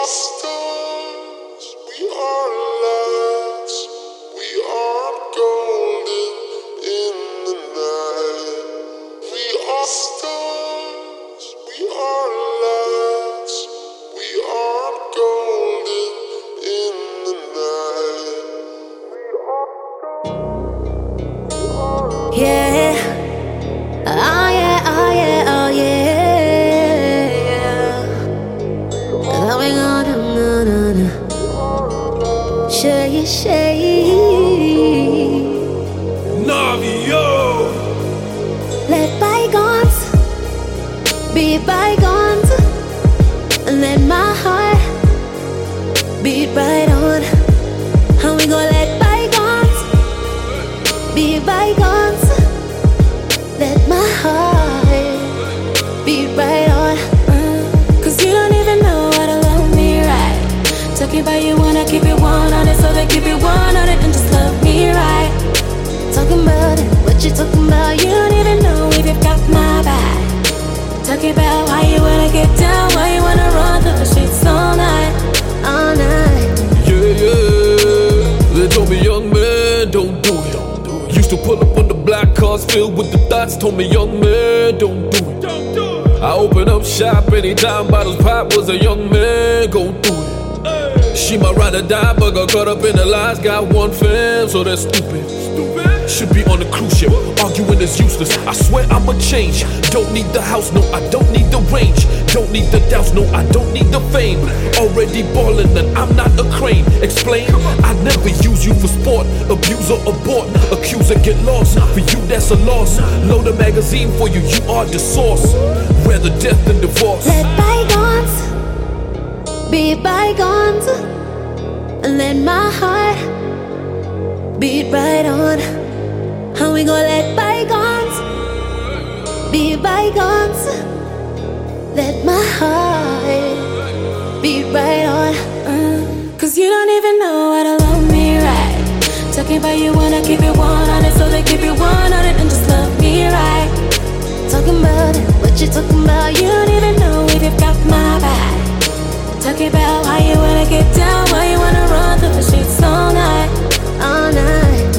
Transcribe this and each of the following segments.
are stars, we are lights, we are golden in the night. We are stars, we are lights, we are golden in the night. Yeah, oh yeah, oh yeah, oh yeah. Going on, shake. Navio. Let bygones be bygones, and let my heart beat right on. How we gon' let bygones be bygones? Let my heart beat right on. Cause you don't even know how to love me right. Talking about you wanna keep it 100, so they keep it 100 and just love me right. Talking about it, what you talking about? You don't even know if you've got my back. Talking about why you wanna get down, why you wanna run through the streets all night, all night. Yeah. They told me, young man, don't do it. Used to pull up on the black cars filled with the thoughts. Told me, young man, don't do it. I open up shop anytime bottles pop. Was a young man, go do it. She might ride or die, but got caught up in the lies. Got one fam, so that's stupid. Should be on a cruise ship, arguing is useless. I swear I'ma change. Don't need the house, no, I don't need the range. Don't need the doubts, no, I don't need the fame. Already ballin' and I'm not a crane. Explain, I never use you for sport. Abuse or abort, accuse or get lost. For you that's a loss. Load a magazine for you, you are the source. Rather death than divorce. Let bygones be bygones, and let my heart beat right on. How we gon' let bygones be bygones? Let my heart beat right on. Cause you don't even know how to love me right. Talking about you wanna keep it 100, so they keep it 100 and just love me right. Talking about it, what you talking about? You don't even know if you've got my back. Talking about why you wanna get down, why you wanna run through the streets all night, all night.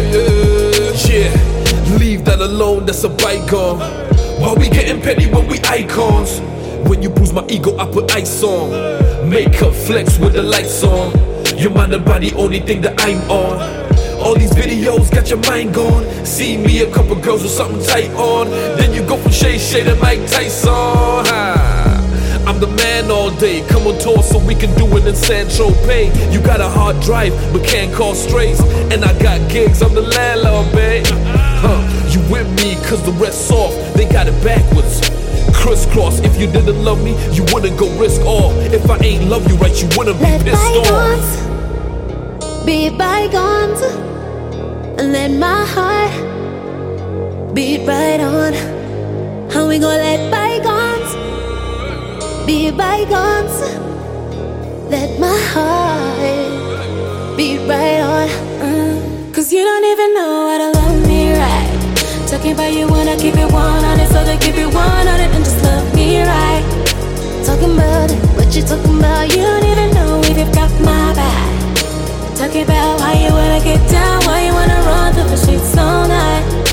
Yeah, leave that alone, that's a bygone. Why we getting petty when we icons? When you bruise my ego, I put ice on. Makeup flex with the lights on. Your mind and body, only thing that I'm on. All these videos got your mind gone. See me, a couple girls with something tight on. Then you go from Shay to Mike Tyson. I'm the man all day. Come on tour so we can do it in San Tropez. You got a hard drive, but can't call strays. And I got gigs, I'm the landlord, babe. You with me, cause the rest's off. They got it backwards. Crisscross, if you didn't love me, you wouldn't go risk all. If I ain't love you right, you wouldn't be let pissed bygones off. Be bygones, and let my heart beat right on. How we gon' let bygones be bygones? Let my heart beat right on. Cause you don't even know how to love me right. Talking about you wanna keep it 100, so they keep it 100 and just love me right. Talking about it, what you talking about? You don't even know if you've got my back. Talking about why you wanna get down, why you wanna run through the streets all night.